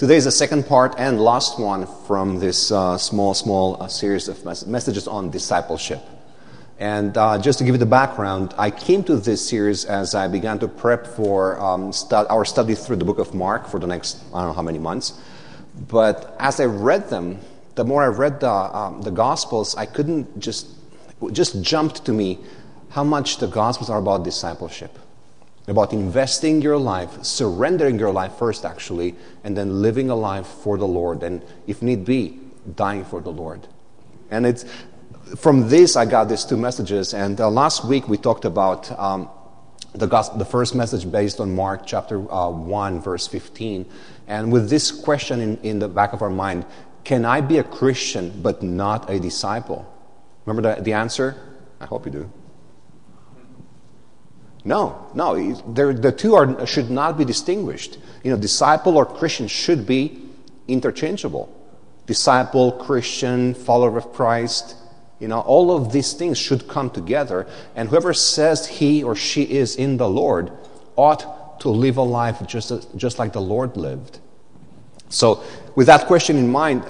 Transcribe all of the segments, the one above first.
Today is the second part and last one from this small series of messages on discipleship. And just to give you the background, I came to this series as I began to prep for our study through the book of Mark for the next, I don't know how many months. But as I read them, the more I read the Gospels, I couldn't just jumped to me how much the Gospels are about discipleship. About investing your life, surrendering your life first actually, and then living a life for the Lord, and if need be, dying for the Lord. And it's from this I got these two messages, and last week we talked about the first message based on Mark chapter 1 verse 15, and with this question in the back of our mind, can I be a Christian but not a disciple? Remember the answer? I hope you do. No, the two should not be distinguished. Disciple or Christian should be interchangeable. Disciple, Christian, follower of Christ, all of these things should come together. And whoever says he or she is in the Lord ought to live a life just like the Lord lived. So, with that question in mind,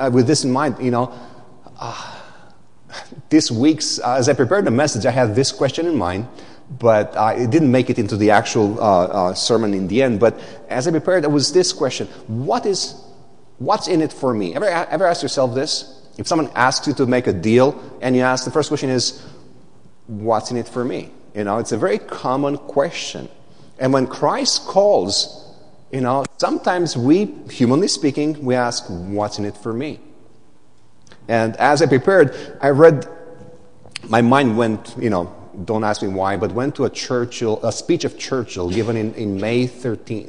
this week's as I prepared the message, I had this question in mind. But it didn't make it into the actual sermon in the end. But as I prepared, there was this question: what's in it for me? Ever ask yourself this? If someone asks you to make a deal, and you ask, the first question is, what's in it for me? It's a very common question. And when Christ calls, sometimes we, humanly speaking, we ask, what's in it for me? And as I prepared, I read, my mind went, don't ask me why, but went to a speech of Churchill given in May 13th,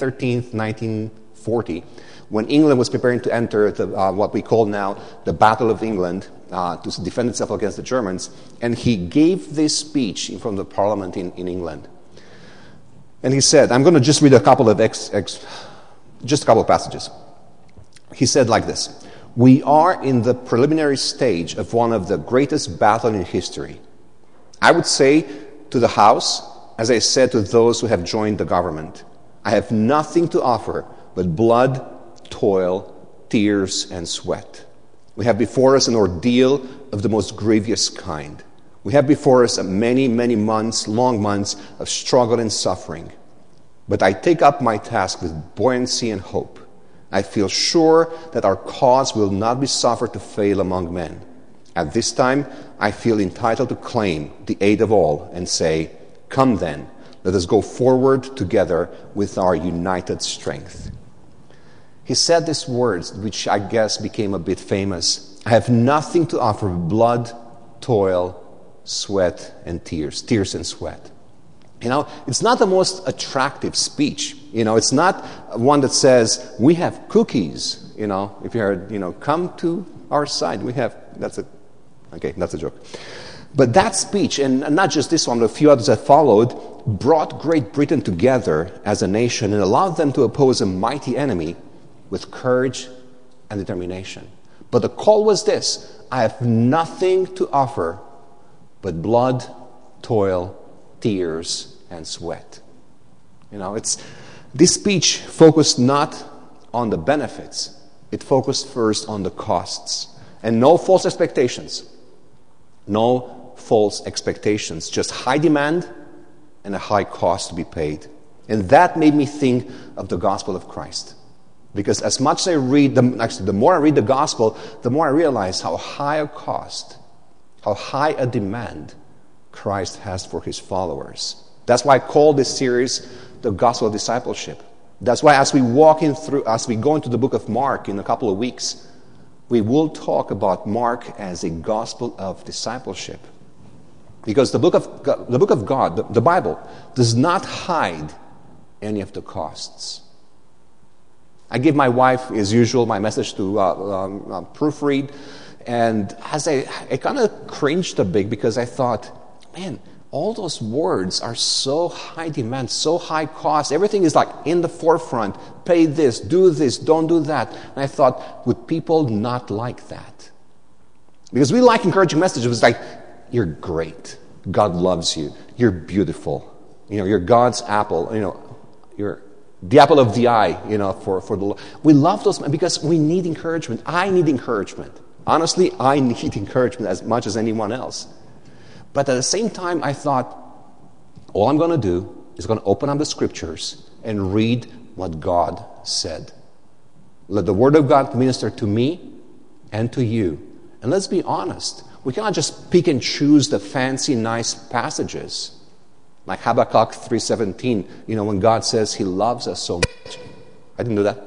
1940, when England was preparing to enter what we call now the Battle of England to defend itself against the Germans. And he gave this speech in front of the Parliament in England. And he said, I'm going to just read a couple of passages. He said like this: "We are in the preliminary stage of one of the greatest battles in history. I would say to the House, as I said to those who have joined the government, I have nothing to offer but blood, toil, tears, and sweat. We have before us an ordeal of the most grievous kind. We have before us many, many months, long months of struggle and suffering. But I take up my task with buoyancy and hope. I feel sure that our cause will not be suffered to fail among men. At this time, I feel entitled to claim the aid of all and say, come then, let us go forward together with our united strength." He said these words, which I guess became a bit famous. I have nothing to offer but blood, toil, sweat, and tears and sweat. It's not the most attractive speech. It's not one that says, we have cookies. If you heard, come to our side. That's a joke. But that speech, and not just this one, but a few others that followed, brought Great Britain together as a nation and allowed them to oppose a mighty enemy with courage and determination. But the call was this: I have nothing to offer but blood, toil, tears, and sweat. This speech focused not on the benefits. It focused first on the costs. And no false expectations. No false expectations, just high demand and a high cost to be paid. And that made me think of the gospel of Christ. Because as much as I read, the more I read the gospel, the more I realize how high a cost, how high a demand Christ has for his followers. That's why I call this series the Gospel of Discipleship. That's why as we go into the book of Mark in a couple of weeks, we will talk about Mark as a gospel of discipleship. Because the book of God, the Bible, does not hide any of the costs. I give my wife, as usual, my message to proofread. And as I kind of cringed a bit because I thought, man, all those words are so high demand, so high cost. Everything is like in the forefront. Pay this, do this, don't do that. And I thought, would people not like that? Because we like encouraging messages. It's like, you're great. God loves you. You're beautiful. You're God's apple. the apple of the eye, for the Lord. We love those men because we need encouragement. I need encouragement. Honestly, I need encouragement as much as anyone else. But at the same time, I thought, all I'm going to do is going to open up the scriptures and read what God said. Let the word of God minister to me and to you. And let's be honest. We cannot just pick and choose the fancy, nice passages. Like Habakkuk 3:17, when God says He loves us so much. I didn't do that.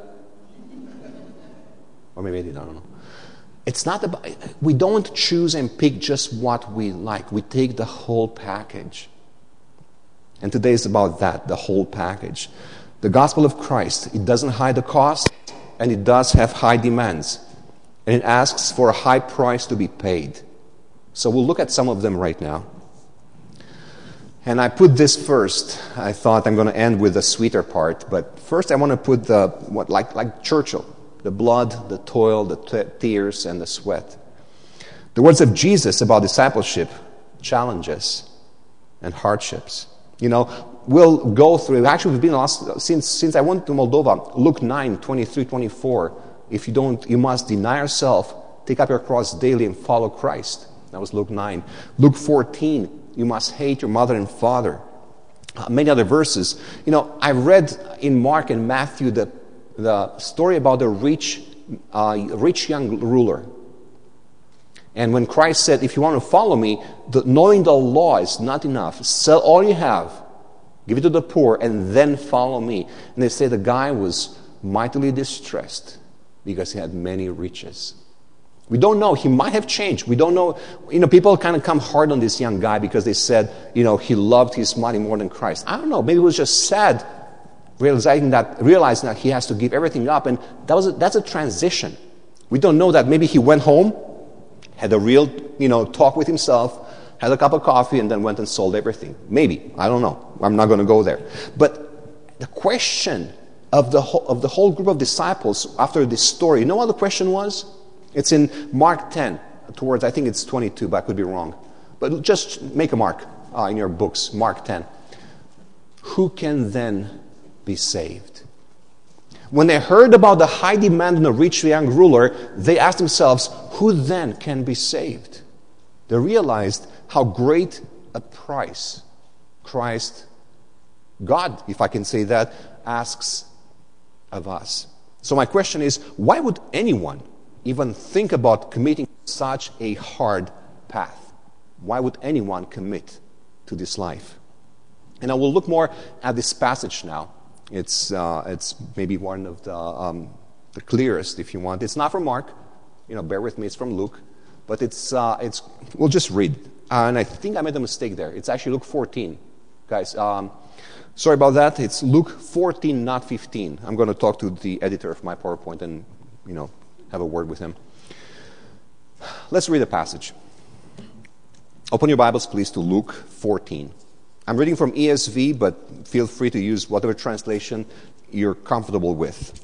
Or maybe I did, I don't know. It's not about, we don't choose and pick just what we like. We take the whole package. And today is about that, the whole package. The gospel of Christ, it doesn't hide the cost, and it does have high demands. And it asks for a high price to be paid. So we'll look at some of them right now. And I put this first. I thought I'm going to end with the sweeter part. But first I want to put like Churchill, the blood, the toil, the tears, and the sweat. The words of Jesus about discipleship, challenges, and hardships. We'll go through. Actually, we've been since I went to Moldova. Luke 9, 23, 24. If you don't, you must deny yourself, take up your cross daily, and follow Christ. That was Luke 9. Luke 14. You must hate your mother and father. Many other verses. I read in Mark and Matthew the story about the rich young ruler. And when Christ said, if you want to follow me, knowing the law is not enough. Sell all you have, give it to the poor, and then follow me. And they say the guy was mightily distressed because he had many riches. We don't know. He might have changed. We don't know. People kind of come hard on this young guy because they said, he loved his money more than Christ. I don't know. Maybe it was just sad realizing that he has to give everything up. And that's a transition. We don't know that. Maybe he went home, had a real, talk with himself, had a cup of coffee, and then went and sold everything. Maybe. I don't know. I'm not going to go there. But the question of the whole group of disciples after this story, you know what the question was? It's in Mark 10, I think it's 22, but I could be wrong. But just make a mark in your books, Mark 10. Who can then be saved? When they heard about the high demand on the rich young ruler, they asked themselves, who then can be saved? They realized how great a price Christ, God, if I can say that, asks of us. So my question is, why would anyone even think about committing such a hard path? Why would anyone commit to this life? And I will look more at this passage now. It's maybe one of the clearest, if you want. It's not from Mark. Bear with me. It's from Luke. But we'll just read. And I think I made a mistake there. It's actually Luke 14. Guys, sorry about that. It's Luke 14, not 15. I'm going to talk to the editor of my PowerPoint and, have a word with him. Let's read the passage. Open your Bibles, please, to Luke 14. I'm reading from ESV, but feel free to use whatever translation you're comfortable with.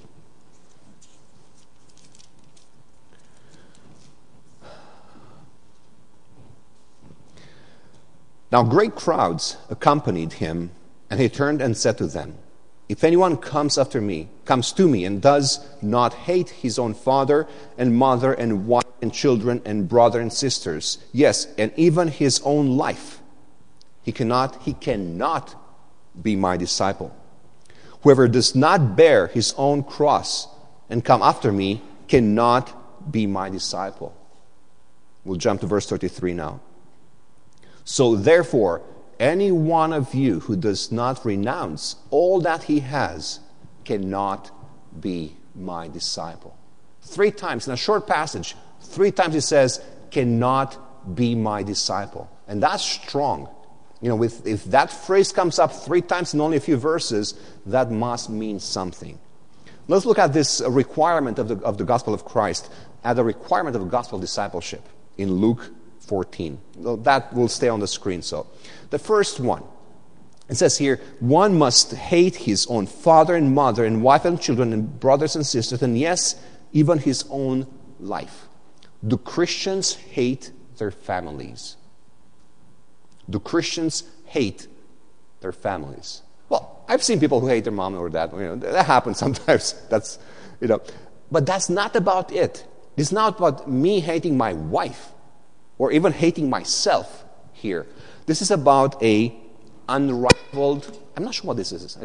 Now great crowds accompanied him, and he turned and said to them, if anyone comes to me and does not hate his own father and mother and wife and children and brother and sisters, yes, and even his own life, he cannot be my disciple. Whoever does not bear his own cross and come after me cannot be my disciple. We'll jump to verse 33 now. So therefore, any one of you who does not renounce all that he has cannot be my disciple. 3 times in a short passage, 3 times it says, cannot be my disciple. And that's strong. If that phrase comes up 3 times in only a few verses, that must mean something. Let's look at this requirement of the gospel of Christ, at the requirement of the gospel of discipleship in Luke 14. That will stay on the screen. So, the first one, it says here, one must hate his own father and mother and wife and children and brothers and sisters, and yes, even his own life. Do Christians hate their families? Do Christians hate their families? Well, I've seen people who hate their mom or dad. That happens sometimes. But that's not about it. It's not about me hating my wife or even hating myself here. This is about a unrivaled, I'm not sure what this is.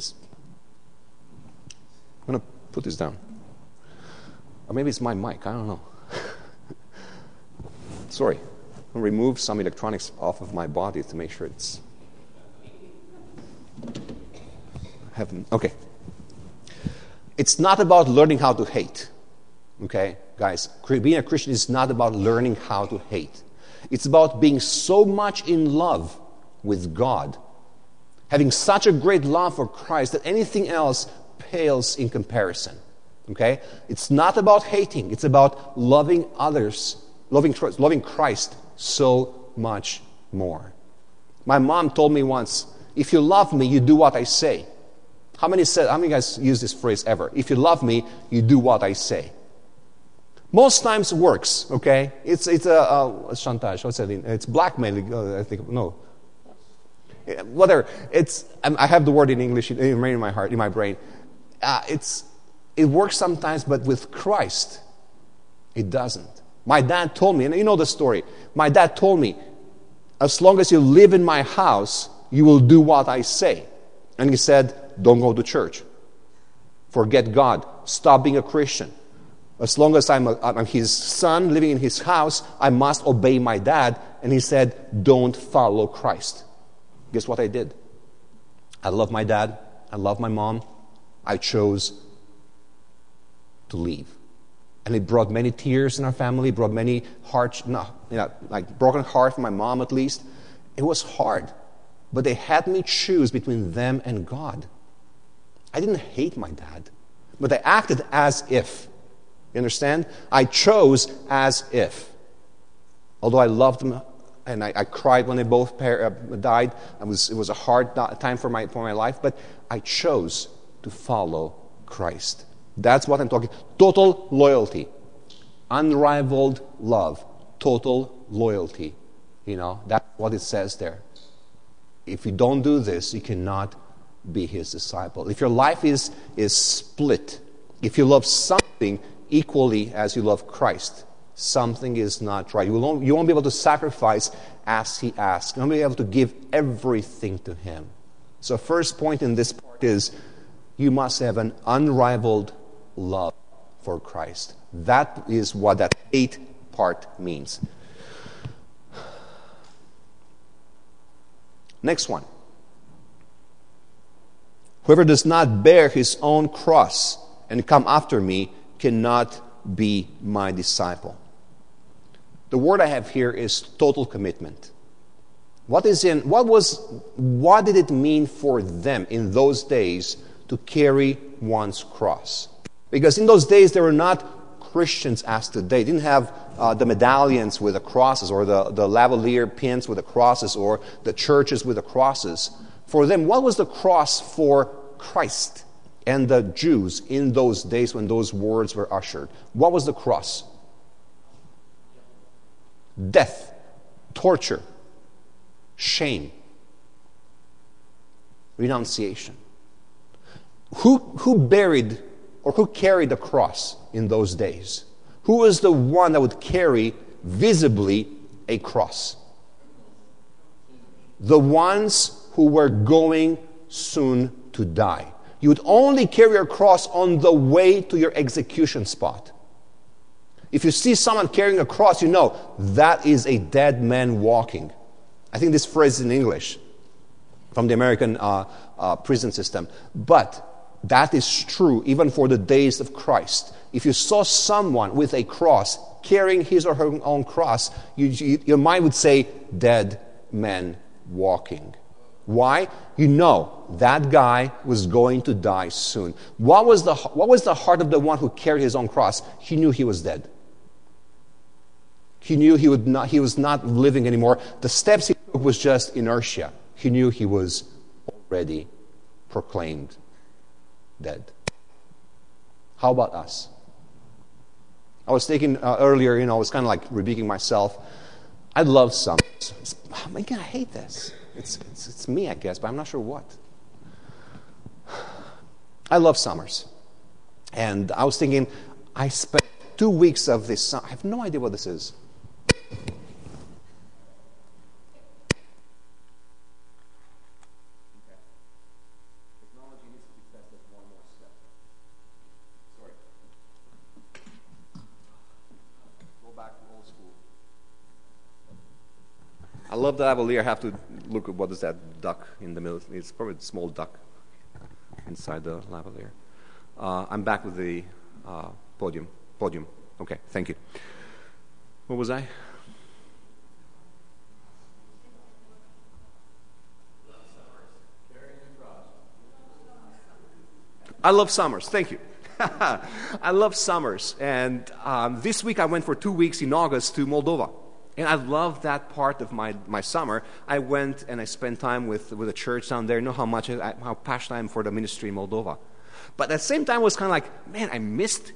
I'm going to put this down. Or maybe it's my mic. I don't know. Sorry. I'm going to remove some electronics off of my body to make sure it's... Okay. It's not about learning how to hate. Okay, guys? Being a Christian is not about learning how to hate. It's about being so much in love with God, having such a great love for Christ that anything else pales in comparison. Okay? It's not about hating. It's about loving others, loving Christ so much more. My mom told me once, if you love me, you do what I say. How many guys use this phrase ever? If you love me, you do what I say. Most times it works, okay? It's chantage. What's that? It's blackmailing. I think no. Whatever. I have the word in English in my heart, in my brain. It works sometimes, but with Christ, it doesn't. My dad told me, and you know the story. My dad told me, as long as you live in my house, you will do what I say. And he said, don't go to church. Forget God. Stop being a Christian. As long as I'm his son living in his house, I must obey my dad. And he said, don't follow Christ. Guess what I did? I love my dad. I love my mom. I chose to leave. And it brought many tears in our family, brought many broken heart for my mom at least. It was hard. But they had me choose between them and God. I didn't hate my dad, but I acted as if. You understand? I chose as if. Although I loved them, and I cried when they both died. It was a hard time for my life, but I chose to follow Christ. That's what I'm talking. Total loyalty, unrivaled love, total loyalty. That's what it says there. If you don't do this, you cannot be his disciple. If your life is split, if you love something equally as you love Christ, something is not right. You won't be able to sacrifice as he asks. You won't be able to give everything to him. So first point in this part is you must have an unrivaled love for Christ. That is what that 8 part means. Next one. Whoever does not bear his own cross and come after me cannot be my disciple. The word I have here is total commitment. What did it mean for them in those days to carry one's cross? Because in those days they were not Christians as today. They didn't have the medallions with the crosses or the lavalier pins with the crosses or the churches with the crosses. For them, what was the cross for Christ and the Jews in those days when those words were ushered? What was the cross? Death, torture, shame, renunciation. Who buried or who carried the cross in those days? Who was the one that would carry visibly a cross? The ones who were going soon to die. You would only carry your cross on the way to your execution spot. If you see someone carrying a cross, you know that is a dead man walking. I think this phrase is in English from the American prison system. But that is true even for the days of Christ. If you saw someone with a cross carrying his or her own cross, your mind would say, dead man walking. Why? You know that guy was going to die soon. What was the heart of the one who carried his own cross? He knew he was dead. He knew he was not living anymore. The steps he took was just inertia. He knew he was already proclaimed dead. How about us? I was thinking earlier, I was kind of like rebuking myself. I love some. I hate this. It's me, I guess, but I'm not sure what. I love summers. And I was thinking, I spent 2 weeks of this summer. I have no idea what this is. I love the lavalier. I have to look at what is that duck in the middle. It's probably a small duck inside the lavalier. I'm back with the podium. Okay, thank you. What was I? I love summers. Thank you. I love summers. And this week I went for 2 weeks in August to Moldova. And I love that part of my summer. I went and I spent time with a church down there. You know how passionate I am for the ministry in Moldova. But at the same time, it was kind of like, man, I missed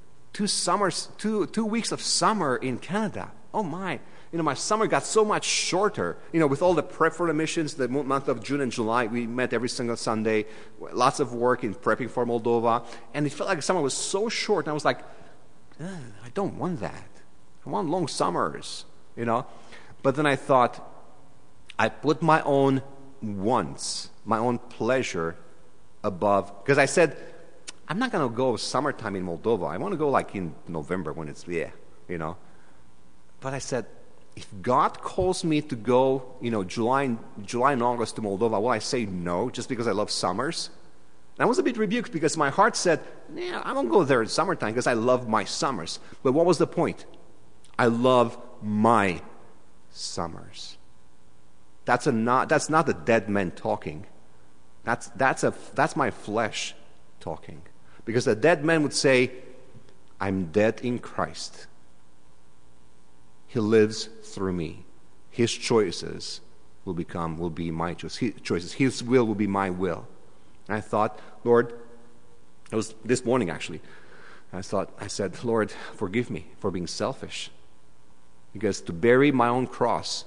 2 weeks of summer in Canada. Oh my. My summer got so much shorter. With all the prep for the missions, the month of June and July, we met every single Sunday. Lots of work in prepping for Moldova. And it felt like the summer was so short. And I was like, I don't want that. I want long summers, But then I thought, I put my own wants, my own pleasure above. Because I said, I'm not going to go summertime in Moldova. I want to go like in November when it's, But I said, if God calls me to go, July and August to Moldova, will I say no just because I love summers? And I was a bit rebuked because my heart said, I won't go there in summertime because I love my summers. But what was the point? I love my summers. That's not the dead man talking. That's my flesh talking. Because the dead man would say, I'm dead in Christ. He lives through me. His choices will be my choices. His will be my will. And I thought, Lord, it was this morning actually. I said, Lord, forgive me for being selfish. Because to carry my own cross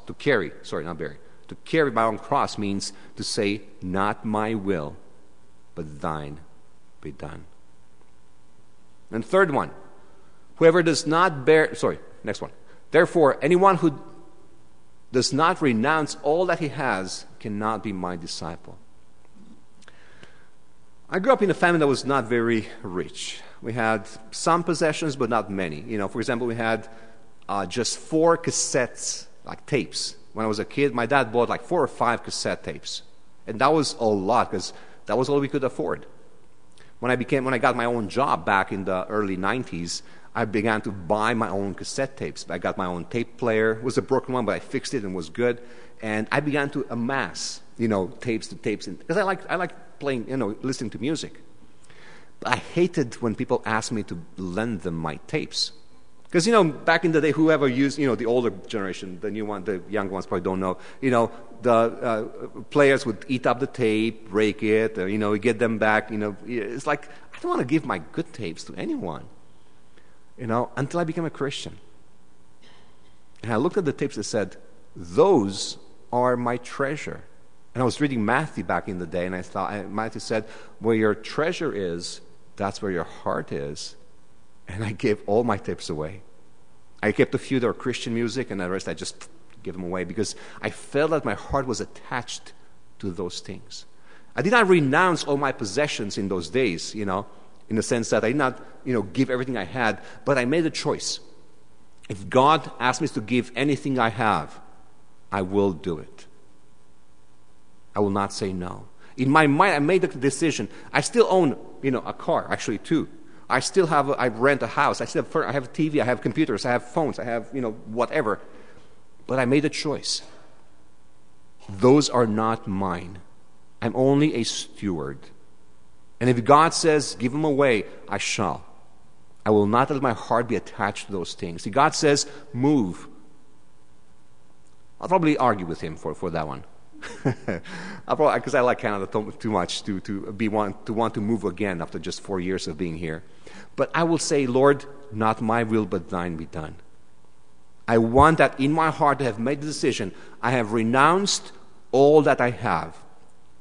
means to say, not my will, but thine be done. And third one, whoever does not next one. Therefore, anyone who does not renounce all that he has cannot be my disciple. I grew up in a family that was not very rich. We had some possessions, but not many. For example, we had just 4 cassettes, like tapes. When I was a kid, my dad bought like 4 or 5 cassette tapes. And that was a lot because that was all we could afford. When I got my own job back in the early 90s, I began to buy my own cassette tapes. I got my own tape player. It was a broken one, but I fixed it and it was good. And I began to amass, tapes to tapes. Because I like playing, listening to music. But I hated when people asked me to lend them my tapes. Because, back in the day, whoever used, the older generation, the new one, the young ones probably don't know, the players would eat up the tape, break it, get them back, It's like, I don't want to give my good tapes to anyone, until I became a Christian. And I looked at the tapes and said, those are my treasure. And I was reading Matthew back in the day, and I thought, Matthew said, where your treasure is, that's where your heart is. And I gave all my tapes away. I kept a few that were Christian music, and the rest I just gave them away because I felt that my heart was attached to those things. I did not renounce all my possessions in those days, in the sense that I did not, give everything I had, but I made a choice. If God asks me to give anything I have, I will do it. I will not say no. In my mind, I made the decision. I still own, a car, actually 2. I rent a house. I have a TV. I have computers. I have phones. I have, whatever. But I made a choice. Those are not mine. I'm only a steward. And if God says, give them away, I shall. I will not let my heart be attached to those things. If God says, move, I'll probably argue with him for that one. Because I like Canada too much to want to move again after just 4 years of being here. But I will say, Lord, not my will but thine be done. I want that in my heart to have made the decision. I have renounced all that I have.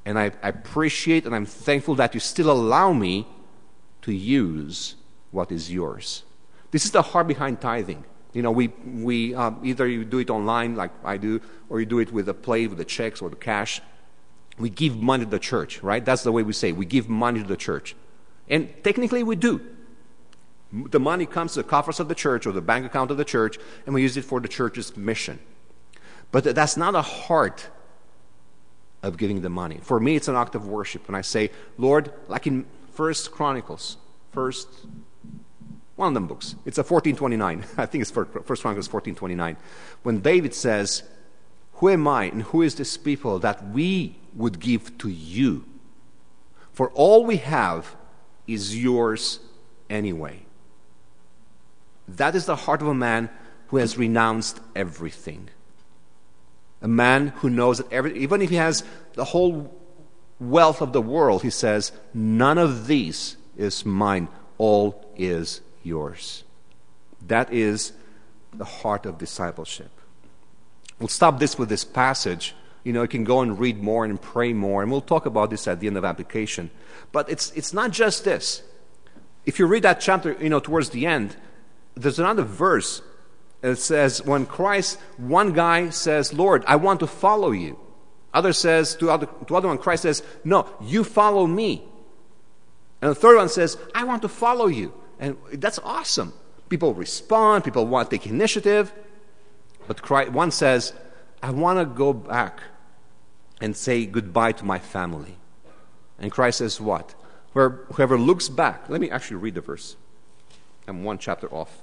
And I appreciate and I'm thankful that you still allow me to use what is yours. This is the heart behind tithing. We either you do it online like I do, or you do it with a plate, with the checks or the cash. We give money to the church, right? That's the way we say. We give money to the church. And technically we do. The money comes to the coffers of the church or the bank account of the church, and we use it for the church's mission. But that's not a heart of giving the money. For me, it's an act of worship. When I say, Lord, like in First Chronicles, one of them books, it's a 14:29. I think it's First Chronicles 14:29. When David says, who am I and who is this people that we would give to you? For all we have is yours anyway. That is the heart of a man who has renounced everything. A man who knows that even if he has the whole wealth of the world, he says, none of these is mine, all is yours. That is the heart of discipleship. We'll stop this with this passage. You can go and read more and pray more, and we'll talk about this at the end of application. But it's not just this. If you read that chapter, towards the end, there's another verse. It says, when Christ, one guy says, Lord, I want to follow you. Other says, to other one, Christ says, no, you follow me. And the third one says, I want to follow you. And that's awesome. People respond, people want to take initiative. But Christ, one says, I want to go back and say goodbye to my family. And Christ says what? Whoever looks back, let me actually read the verse. I'm one chapter off.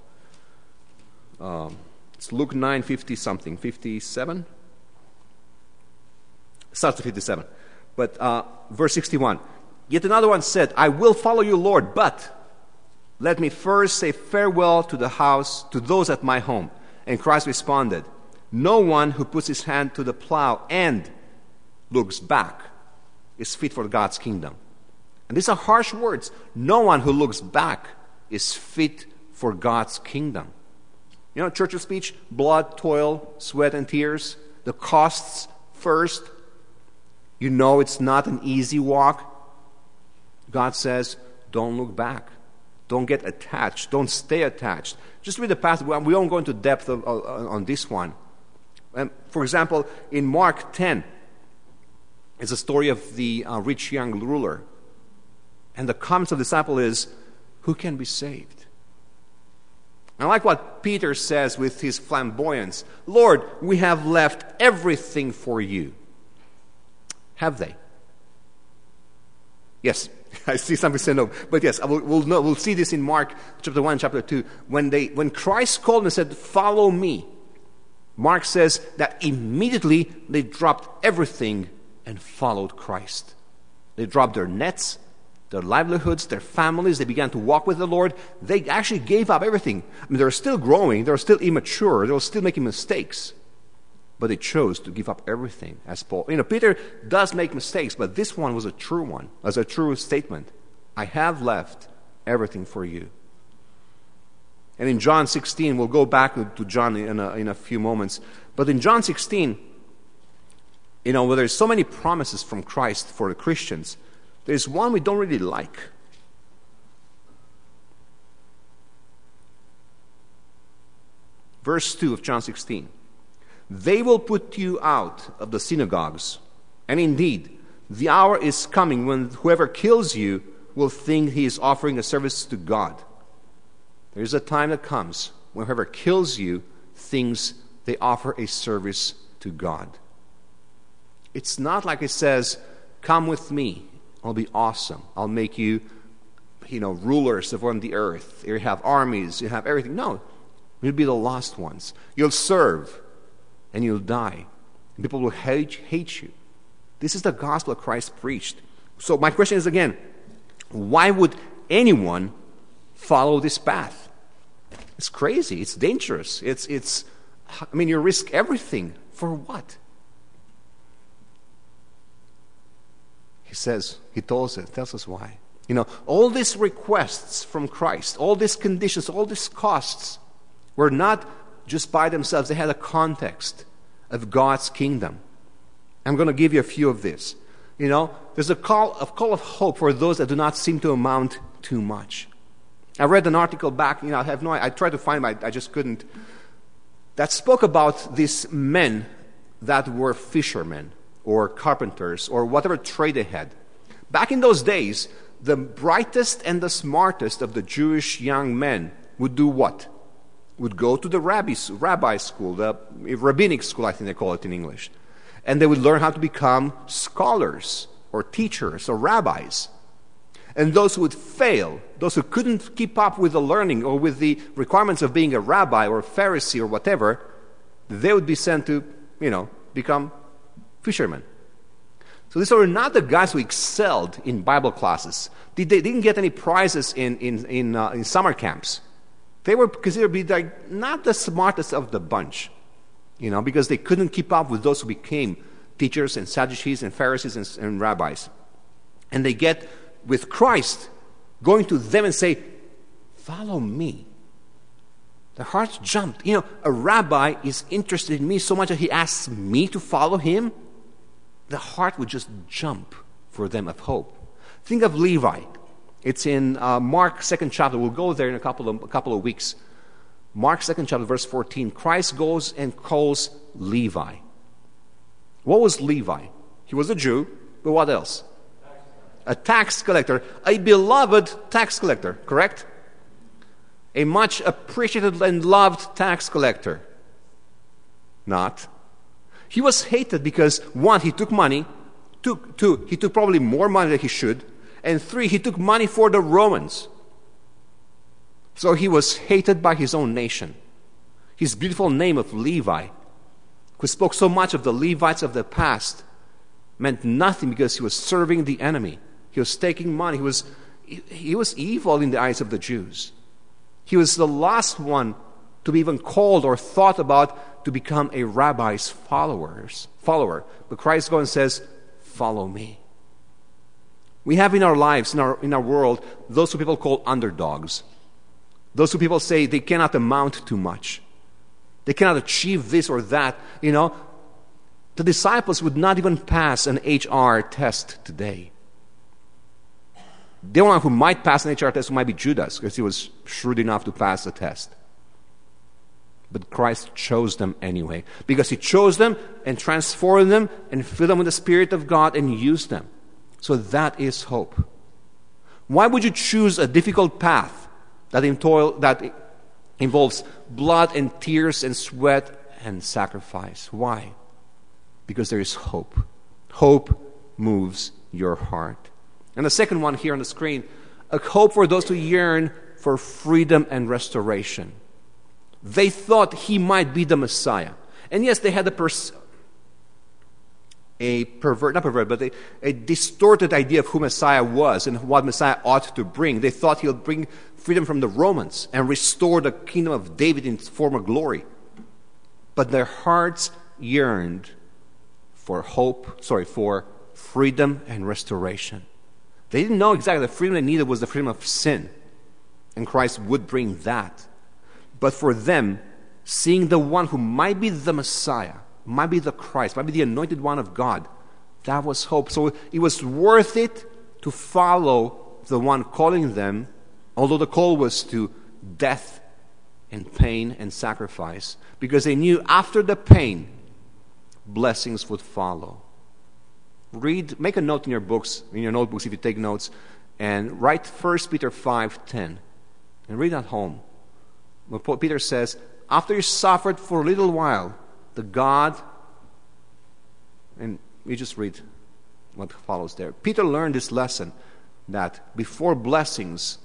It's Luke 9:50 something, 57? It starts at 57. But verse 61. Yet another one said, I will follow you, Lord, but let me first say farewell to the house, to those at my home. And Christ responded, no one who puts his hand to the plow and looks back is fit for God's kingdom. And these are harsh words. No one who looks back is fit for God's kingdom. Church of speech, blood, toil, sweat, and tears. The costs first. It's not an easy walk. God says, don't look back. Don't get attached. Don't stay attached. Just read the passage. We won't go into depth on this one. For example, in Mark 10, it's a story of the rich young ruler. And the comments of the disciple is, who can be saved? I like what Peter says with his flamboyance. Lord, we have left everything for you. Have they? Yes. I see somebody say no. But yes, we'll see this in Mark chapter 1, chapter 2. When Christ called and said, follow me, Mark says that immediately they dropped everything and followed Christ. They dropped their nets, their livelihoods, their families. They began to walk with the Lord. They actually gave up everything. They're still growing. They're still immature. They're still making mistakes. But they chose to give up everything, as Paul. Peter does make mistakes, but this one was a true one, as a true statement. I have left everything for you. And in John 16, we'll go back to John in a few moments. But in John 16, where there's so many promises from Christ for the Christians, there's one we don't really like. Verse 2 of John 16. They will put you out of the synagogues. And indeed, the hour is coming when whoever kills you will think he is offering a service to God. There is a time that comes when whoever kills you thinks they offer a service to God. It's not like it says, come with me. I'll be awesome. I'll make you, rulers of on the earth. You have armies. You have everything. No. You'll be the lost ones. You'll serve. And you'll die. And people will hate you. This is the gospel Christ preached. So my question is again, why would anyone follow this path? It's crazy. It's dangerous. You risk everything. For what? He tells us why. All these requests from Christ, all these conditions, all these costs were not just by themselves. They had a context of God's kingdom. I'm going to give you a few of this. There's a call of hope for those that do not seem to amount too much. I read an article back, I tried to find it, I just couldn't, that spoke about these men that were fishermen or carpenters or whatever trade they had. Back in those days, the brightest and the smartest of the Jewish young men would do what? Would go to the rabbi school, the rabbinic school, I think they call it in English. And they would learn how to become scholars or teachers or rabbis. And those who would fail, those who couldn't keep up with the learning or with the requirements of being a rabbi or a Pharisee or whatever, they would be sent to, become fishermen. So these were not the guys who excelled in Bible classes. They didn't get any prizes in summer camps. They were considered to be not the smartest of the bunch, because they couldn't keep up with those who became teachers and Sadducees and Pharisees and rabbis. And they get with Christ going to them and say, follow me. Their hearts jumped. A rabbi is interested in me so much that he asks me to follow him. The heart would just jump for them of hope. Think of Levi. It's in Mark 2nd chapter. We'll go there in a couple of weeks. Mark 2nd chapter, verse 14. Christ goes and calls Levi. What was Levi? He was a Jew, but what else? A tax collector. A beloved tax collector, correct? A much appreciated and loved tax collector. Not. He was hated because, 1, he took money. 2, he took probably more money than he should. And 3, he took money for the Romans. So he was hated by his own nation. His beautiful name of Levi, who spoke so much of the Levites of the past, meant nothing because he was serving the enemy. He was taking money. He was evil in the eyes of the Jews. He was the last one to be even called or thought about to become a rabbi's follower. But Christ goes and says, follow me. We have in our lives, in our world, those who people call underdogs. Those who people say they cannot amount to much. They cannot achieve this or that. The disciples would not even pass an HR test today. The only one who might pass an HR test might be Judas, because he was shrewd enough to pass the test. But Christ chose them anyway, because he chose them and transformed them and filled them with the Spirit of God and used them. So that is hope. Why would you choose a difficult path that involves blood and tears and sweat and sacrifice? Why? Because there is hope. Hope moves your heart. And the second one here on the screen, a hope for those who yearn for freedom and restoration. They thought he might be the Messiah. And yes, they had a distorted idea of who Messiah was and what Messiah ought to bring. They thought he'll bring freedom from the Romans and restore the kingdom of David in its former glory. But their hearts yearned for freedom and restoration. They didn't know exactly the freedom they needed was the freedom of sin. And Christ would bring that. But for them, seeing the one who might be the Messiah, might be the Christ, might be the anointed one of God, that was hope. So it was worth it to follow the one calling them, although the call was to death and pain and sacrifice, because they knew after the pain, blessings would follow. Make a note in your notebooks if you take notes, and write 1 Peter 5:10, and read at home. What Peter says, after you suffered for a little while, the God, and we just read what follows there. Peter learned this lesson, that before blessings,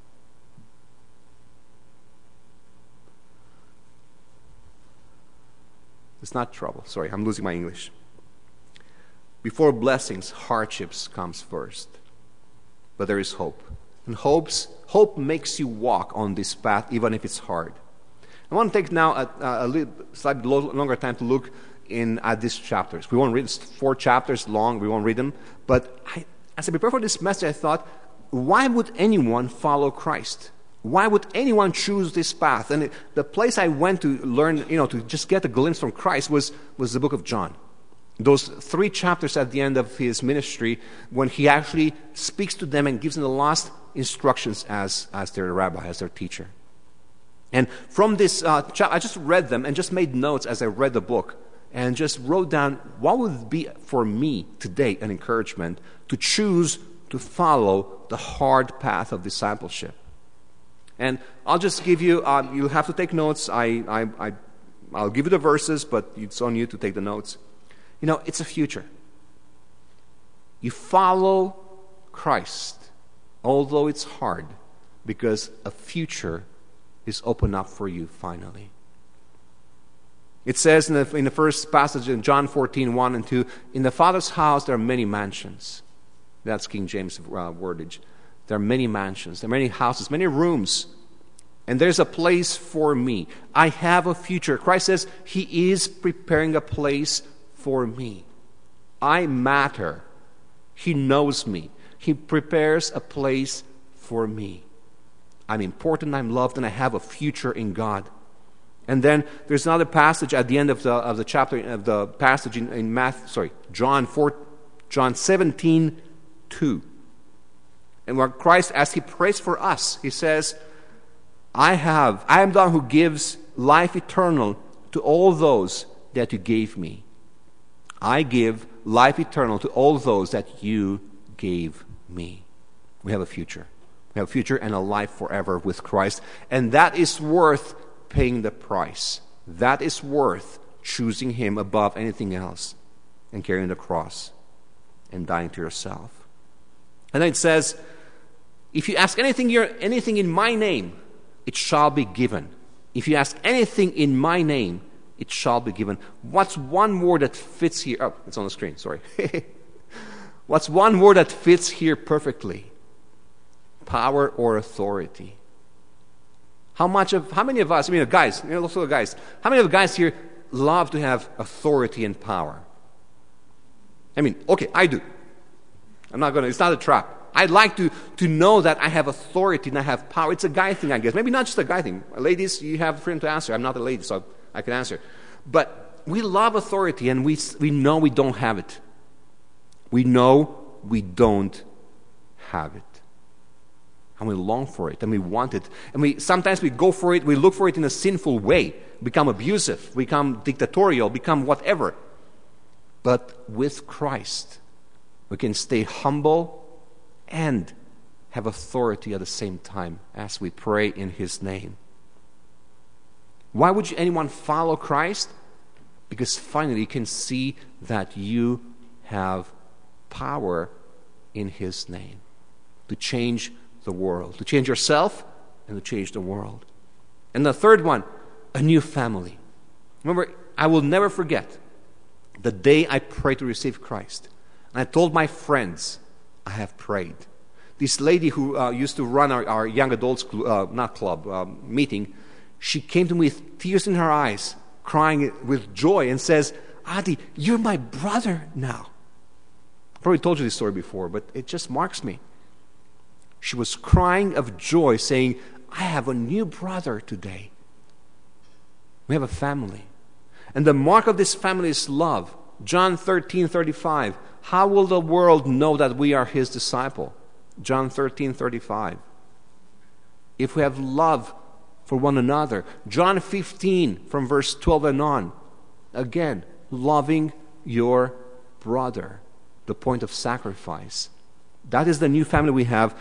it's not trouble. Sorry, I'm losing my English. Before blessings, hardships comes first. But there is hope. And hope makes you walk on this path, even if it's hard. I want to take now a slightly longer time to look at these chapters. We won't read 4 chapters long. We won't read them. But as I prepared for this message, I thought, why would anyone follow Christ? Why would anyone choose this path? And the place I went to learn, to just get a glimpse from Christ was the book of John. Those 3 chapters at the end of his ministry, when he actually speaks to them and gives them the last instructions as their rabbi, as their teacher. And from this chapter, I just read them and just made notes as I read the book and just wrote down what would be for me today an encouragement to choose to follow the hard path of discipleship. And I'll just give you, you'll have to take notes. I'll give you the verses, but it's on you to take the notes. It's a future. You follow Christ, although it's hard, because a future is open up for you finally. It says in the first passage in John 14, 1 and 2, in the Father's house there are many mansions. That's King James wordage. There are many mansions, there are many houses, many rooms. And there's a place for me. I have a future. Christ says He is preparing a place for me. I matter. He knows me. He prepares a place for me. I'm important, I'm loved, and I have a future in God. And then there's another passage at the end of the chapter, of the passage in John 17, 2. And where Christ, as He prays for us, He says, I am the one who gives life eternal to all those that you gave me. I give life eternal to all those that you gave me. We have a future. We have a future and a life forever with Christ. And that is worth paying the price. That is worth choosing Him above anything else and carrying the cross and dying to yourself. And then it says, if you ask anything in my name, it shall be given. If you ask anything in my name, it shall be given. What's one word that fits here? Oh, it's on the screen, sorry. What's one word that fits here perfectly? Power or authority. How many of us, guys, also the guys, how many of the guys here love to have authority and power? Okay, I do. It's not a trap. I'd like to know that I have authority and I have power. It's a guy thing, I guess. Maybe not just a guy thing. Ladies, you have freedom to answer. I'm not a lady, so I can answer. But we love authority, and we know we don't have it. We know we don't have it. And we long for it, and we want it. And sometimes we go for it, we look for it in a sinful way, become abusive, become dictatorial, become whatever. But with Christ, we can stay humble and have authority at the same time as we pray in His name. Why would anyone follow Christ? Because finally you can see that you have power in His name to change the world, to change yourself and to change the world. And the third one, a new family. Remember, I will never forget the day I prayed to receive Christ. And I told my friends, I have prayed. This lady who used to run our young adults meeting, she came to me with tears in her eyes, crying with joy, and says, Adi, you're my brother now. I probably told you this story before, but it just marks me. She was crying of joy, saying, I have a new brother today. We have a family. And the mark of this family is love. John 13:35. How will the world know that we are His disciple? John 13:35. If we have love for one another. John 15 from verse 12 and on. Again, loving your brother. The point of sacrifice. That is the new family we have.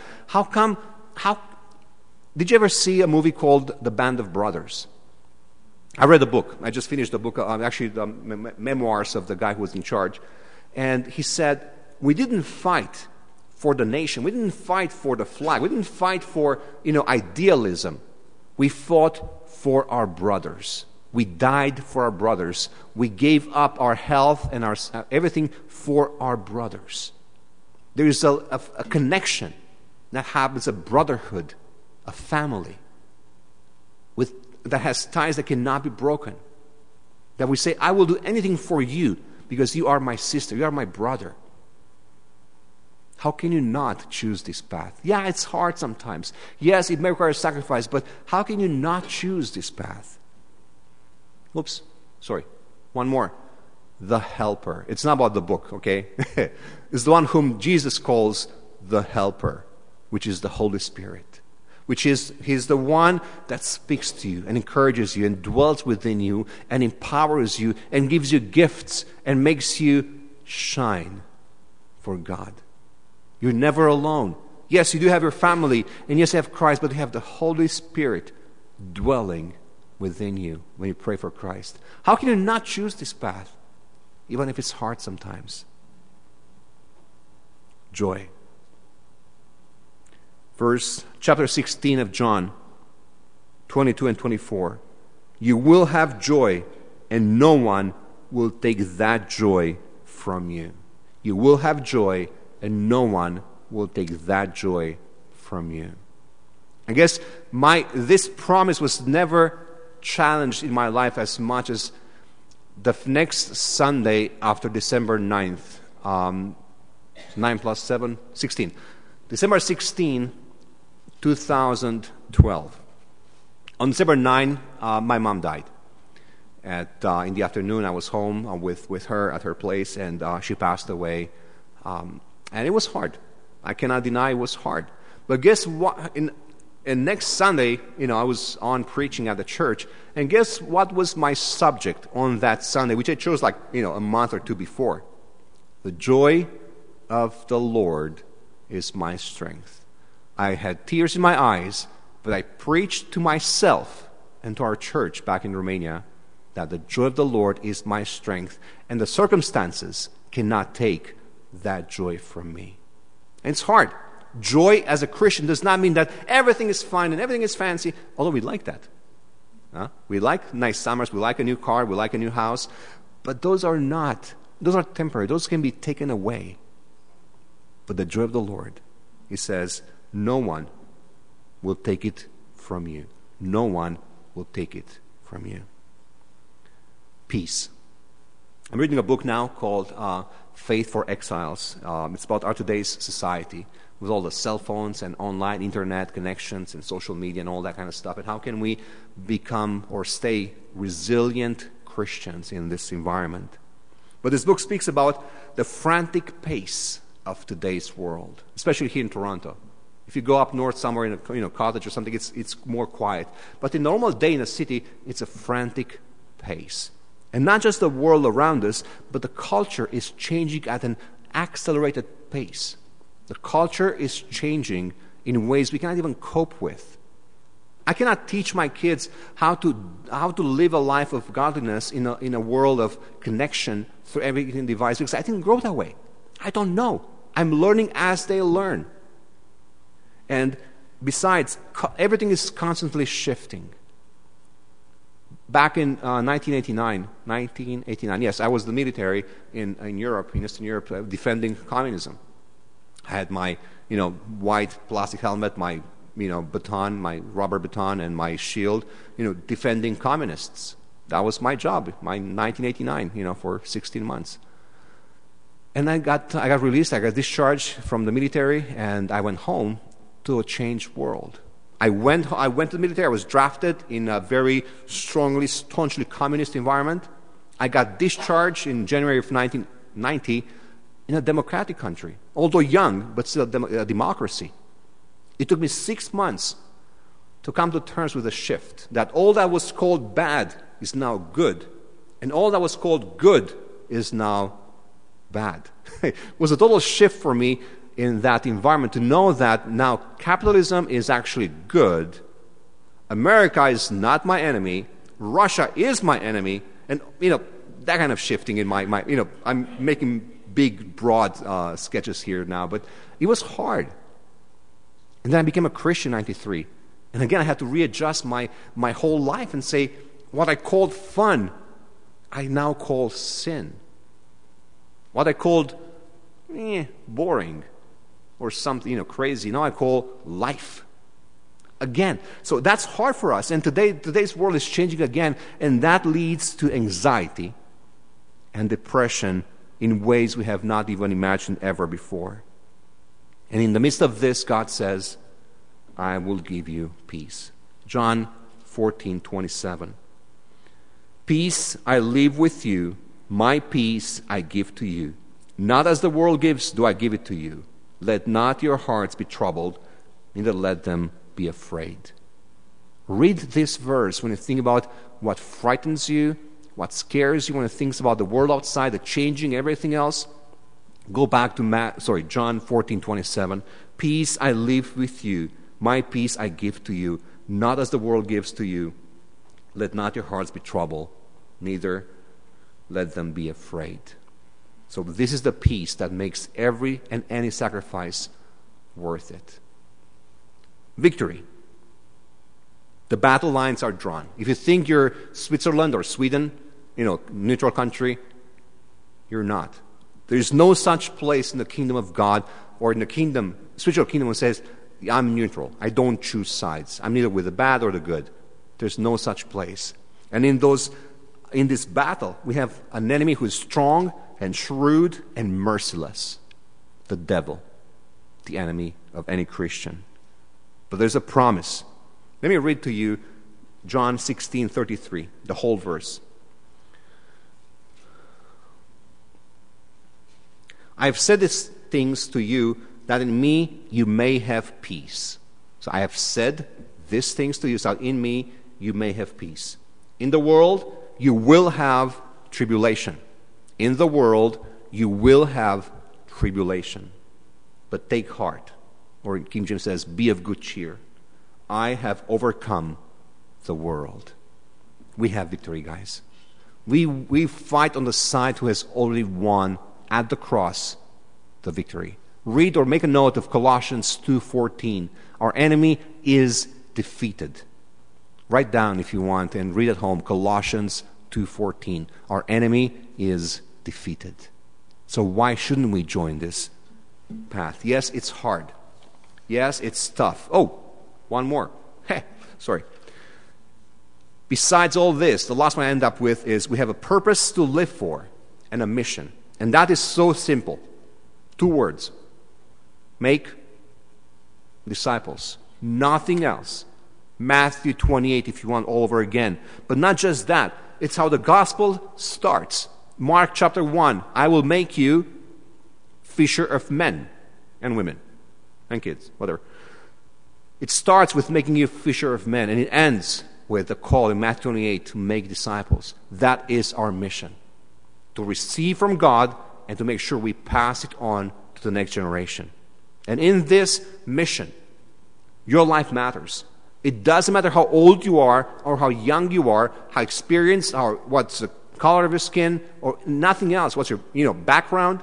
Did you ever see a movie called The Band of Brothers? I read the book. I just finished the book, actually the memoirs of the guy who was in charge. And he said, we didn't fight for the nation. We didn't fight for the flag. We didn't fight for, idealism. We fought for our brothers. We died for our brothers. We gave up our health and our everything for our brothers. There is a connection that happens, a brotherhood, a family that has ties that cannot be broken. That we say, I will do anything for you because you are my sister, you are my brother. How can you not choose this path? Yeah, it's hard sometimes. Yes, it may require sacrifice, but how can you not choose this path? One more. the Helper. It's not about the book, okay? It's the one whom Jesus calls the Helper, which is the Holy Spirit. He's the one that speaks to you and encourages you and dwells within you and empowers you and gives you gifts and makes you shine for God. You're never alone. Yes, you do have your family, and yes, you have Christ, but you have the Holy Spirit dwelling within you when you pray for Christ. How can you not choose this path, even if it's hard sometimes? Joy. Chapter 16 of John, 22 and 24. You will have joy, and no one will take that joy from you. You will have joy, and no one will take that joy from you. I guess this promise was never challenged in my life as much as the next Sunday after December 9th. 9 plus 7, 16. December 16, 2012. On December 9, my mom died. In the afternoon, I was home with her at her place, and she passed away. And it was hard. I cannot deny it was hard. But guess what? And next Sunday, I was on preaching at the church, and guess what was my subject on that Sunday, which I chose a month or two before? The joy of the Lord is my strength. I had tears in my eyes, but I preached to myself and to our church back in Romania that the joy of the Lord is my strength, and the circumstances cannot take that joy from me. And it's hard. Joy as a Christian does not mean that everything is fine and everything is fancy, although we like that. We like nice summers, we like a new car, we like a new house, but those are temporary. Those can be taken away. But the joy of the Lord, he says, no one will take it from you. No one will take it from you. Peace. I'm reading a book now called Faith for Exiles. It's about our today's society with all the cell phones and online internet connections and social media and all that kind of stuff. And how can we become or stay resilient Christians in this environment? But this book speaks about the frantic pace of today's world, especially here in Toronto. If you go up north somewhere in a cottage or something, it's more quiet. But in a normal day in a city, it's a frantic pace. And not just the world around us, but the culture is changing at an accelerated pace. The culture is changing in ways we cannot even cope with. I cannot teach my kids how to live a life of godliness in a world of connection through every device, because I didn't grow that way. I don't know. I'm learning as they learn. And besides, everything is constantly shifting. Back in 1989, yes, I was in the military in Europe, in Eastern Europe, defending communism. I had my, white plastic helmet, my, baton, my rubber baton, and my shield, defending communists. That was my job, my 1989, for 16 months. And I got released, I got discharged from the military, and I went home to a changed world. I went to the military. I was drafted in a very staunchly communist environment. I got discharged in January of 1990 in a democratic country, although young, but still a democracy. It took me 6 months to come to terms with the shift, that all that was called bad is now good, and all that was called good is now bad. It was a total shift for me in that environment to know that now capitalism is actually good, America is not my enemy, Russia is my enemy, and that kind of shifting in my I'm making big broad sketches here now, but it was hard. And then I became a Christian in 93, and again I had to readjust my whole life and say what I called fun I now call sin. What I called boring or something crazy, now I call life. Again, so that's hard for us. And today's world is changing again, and that leads to anxiety and depression in ways we have not even imagined ever before. And in the midst of this, God says, I will give you peace. John 14:27. Peace I leave with you, My peace I give to you. Not as the world gives do I give it to you. Let not your hearts be troubled, neither let them be afraid. Read this verse when you think about what frightens you, what scares you, when you think about the world outside, the changing, everything else. Go back to John 14:27. Peace I leave with you. My peace I give to you. Not as the world gives to you. Let not your hearts be troubled, neither let them be afraid. So this is the peace that makes every and any sacrifice worth it. Victory. The battle lines are drawn. If you think you're Switzerland or Sweden, neutral country, you're not. There's no such place in the kingdom of God or in the spiritual kingdom that says, I'm neutral. I don't choose sides. I'm neither with the bad or the good. There's no such place. And in this battle, we have an enemy who is strong and shrewd and merciless. The devil, the enemy of any Christian. But there's a promise. Let me read to you John 16:33, the whole verse. I have said these things to you that in me you may have peace. So I have said these things to you so that in me you may have peace. In the world you will have tribulation. In the world you will have tribulation. But take heart. Or King James says, be of good cheer. I have overcome the world. We have victory, guys. We fight on the side who has already won at the cross the victory. Read or make a note of Colossians 2:14. Our enemy is defeated. Write down if you want and read at home Colossians 2:14. Our enemy is defeated. So why shouldn't we join this path? Yes, it's hard. Yes, it's tough. Oh, one more. Sorry. Besides all this, the last one I end up with is we have a purpose to live for and a mission. And that is so simple. 2 words. Make disciples. Nothing else. Matthew 28 if you want all over again. But not just that. It's how the gospel starts. Mark chapter 1. I will make you fisher of men and women and kids, whatever. It starts with making you fisher of men, and it ends with the call in Matthew 28 to make disciples. That is our mission. To receive from God and to make sure we pass it on to the next generation. And in this mission, your life matters. It doesn't matter how old you are or how young you are, how experienced, or what's the color of your skin, or nothing else. What's your background,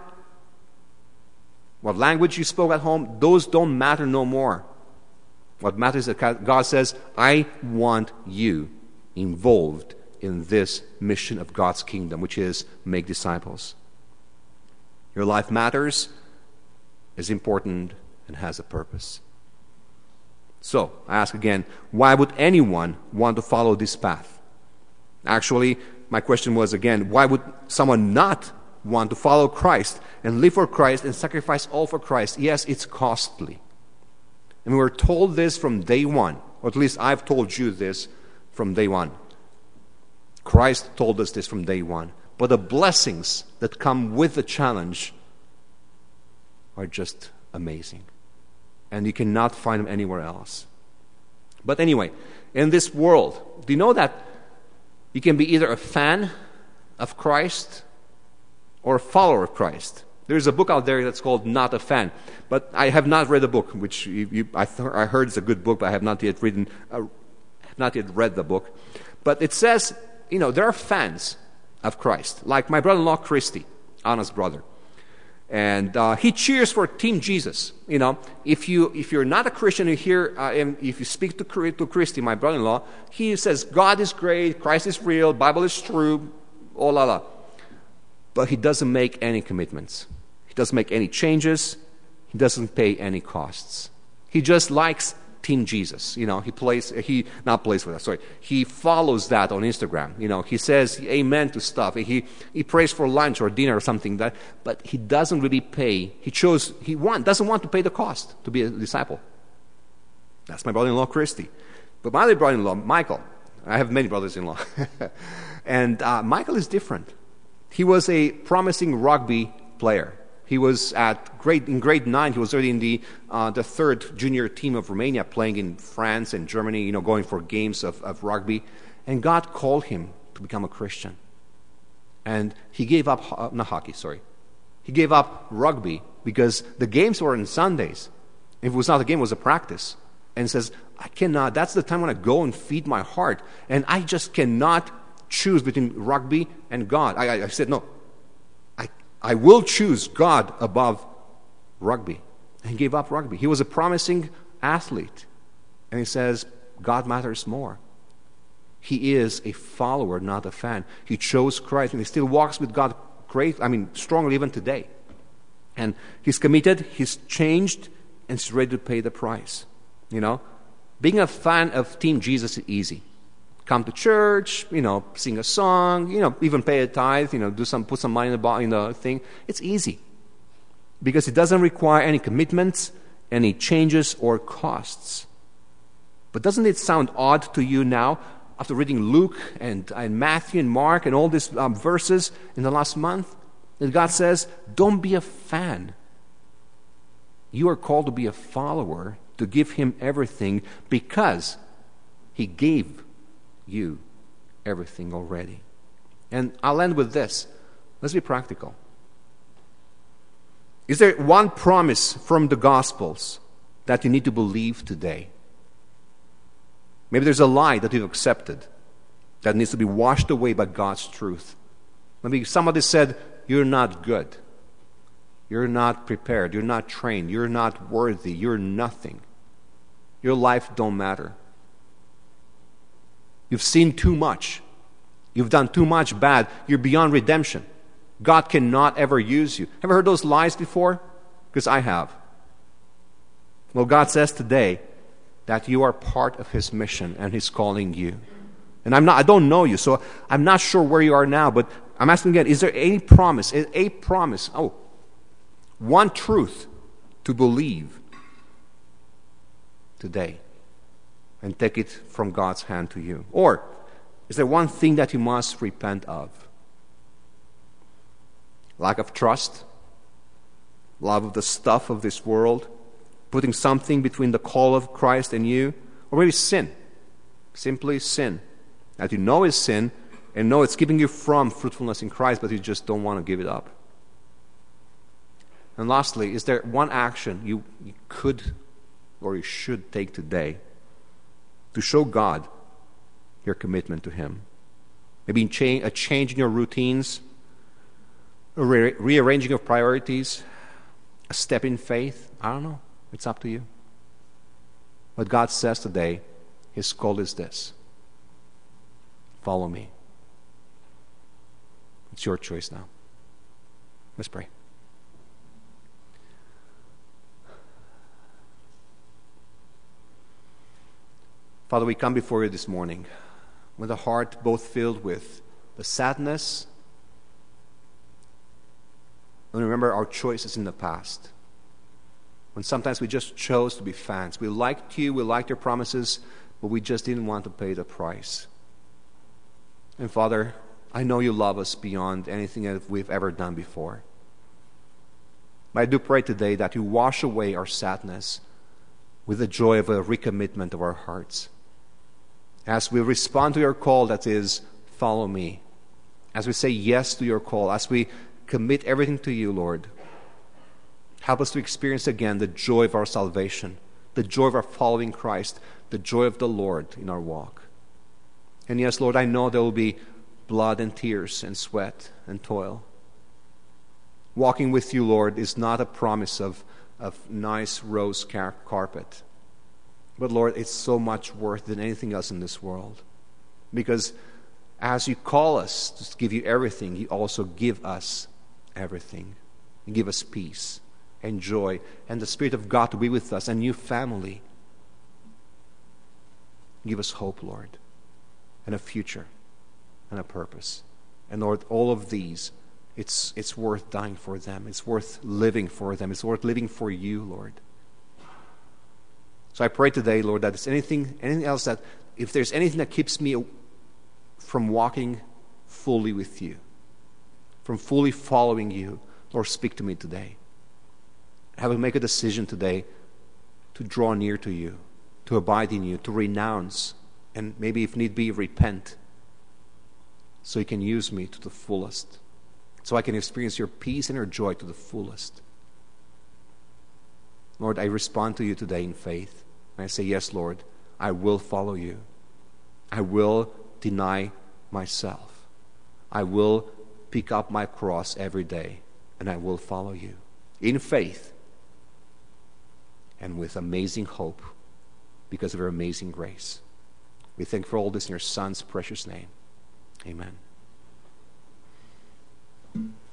what language you spoke at home. Those don't matter no more. What matters is that God says, I want you involved in this mission of God's kingdom, which is make disciples. Your life matters, is important, and has a purpose. So, I ask again, why would anyone want to follow this path? Actually, my question was again, why would someone not want to follow Christ and live for Christ and sacrifice all for Christ? Yes, it's costly. And we were told this from day one, or at least I've told you this from day one. Christ told us this from day one. But the blessings that come with the challenge are just amazing. And you cannot find them anywhere else. But anyway, in this world, do you know that you can be either a fan of Christ or a follower of Christ? There's a book out there that's called Not a Fan. But I have not read the book, which I heard is a good book, but I have not yet read the book. But it says, there are fans of Christ, like my brother-in-law Christy, Anna's brother. And he cheers for Team Jesus. If you're not a Christian, you hear, and if you speak to Christy, my brother-in-law, he says God is great, Christ is real, Bible is true, oh la la. But he doesn't make any commitments. He doesn't make any changes. He doesn't pay any costs. He just likes Team Jesus. He follows that on Instagram. He says amen to stuff. He prays for lunch or dinner or something but he doesn't really pay. Doesn't want to pay the cost to be a disciple. That's my brother-in-law Christy. But my other brother-in-law, Michael, I have many brothers-in-law, and Michael is different. He was a promising rugby player. He was in grade 9. He was already in the third junior team of Romania, playing in France and Germany, going for games of rugby. And God called him to become a Christian. And he gave up, not hockey, sorry. He gave up rugby because the games were on Sundays. If it was not a game, it was a practice. And he says, I cannot, that's the time when I go and feed my heart. And I just cannot choose between rugby and God. I said, no, I will choose God above rugby. And he gave up rugby. He was a promising athlete. And he says, God matters more. He is a follower, not a fan. He chose Christ, and he still walks with God strongly even today. And he's committed, he's changed, and he's ready to pay the price. Being a fan of Team Jesus is easy. Come to church, sing a song, even pay a tithe, put some money in the thing. It's easy because it doesn't require any commitments, any changes or costs. But doesn't it sound odd to you now, after reading Luke and Matthew and Mark and all these verses in the last month, that God says, don't be a fan. You are called to be a follower, to give him everything because he gave you everything already. And I'll end with this. Let's be practical. Is there one promise from the Gospels that you need to believe today? Maybe there's a lie that you've accepted that needs to be washed away by God's truth. Maybe somebody said, you're not good. You're not prepared. You're not trained. You're not worthy. You're nothing. Your life don't matter. You've seen too much. You've done too much bad. You're beyond redemption. God cannot ever use you. Ever heard those lies before? Because I have. Well, God says today that you are part of his mission and he's calling you. And I don't know you, so I'm not sure where you are now, but I'm asking again, is there any promise, one truth to believe today and take it from God's hand to you? Or is there one thing that you must repent of? Lack of trust, love of the stuff of this world, putting something between the call of Christ and you, or maybe sin, simply sin, that you know is sin and know it's keeping you from fruitfulness in Christ, but you just don't want to give it up. And lastly, is there one action you could or you should take today to show God your commitment to him? Maybe a change in your routines, a rearranging of priorities, a step in faith. I don't know. It's up to you. What God says today, his call is this: follow me. It's your choice now. Let's pray. Father, we come before you this morning with a heart both filled with the sadness and remember our choices in the past. When sometimes we just chose to be fans. We liked you, we liked your promises, but we just didn't want to pay the price. And Father, I know you love us beyond anything that we've ever done before. But I do pray today that you wash away our sadness with the joy of a recommitment of our hearts. As we respond to your call that is, follow me. As we say yes to your call, as we commit everything to you, Lord, help us to experience again the joy of our salvation, the joy of our following Christ, the joy of the Lord in our walk. And yes, Lord, I know there will be blood and tears and sweat and toil. Walking with you, Lord, is not a promise of nice rose carpet. But Lord, it's so much worth than anything else in this world. Because as you call us to give you everything, you also give us everything. You give us peace and joy and the Spirit of God to be with us, a new family. Give us hope, Lord, and a future and a purpose. And Lord, all of these, it's worth dying for them. It's worth living for them. It's worth living for you, Lord. So I pray today, Lord, that it's anything else that, if there's anything that keeps me from walking fully with you, from fully following you, Lord, speak to me today. Have me make a decision today to draw near to you, to abide in you, to renounce, and maybe if need be, repent, so you can use me to the fullest, so I can experience your peace and your joy to the fullest. Lord, I respond to you today in faith. And I say, yes, Lord, I will follow you. I will deny myself. I will pick up my cross every day, and I will follow you in faith and with amazing hope because of your amazing grace. We thank you for all this in your Son's precious name. Amen.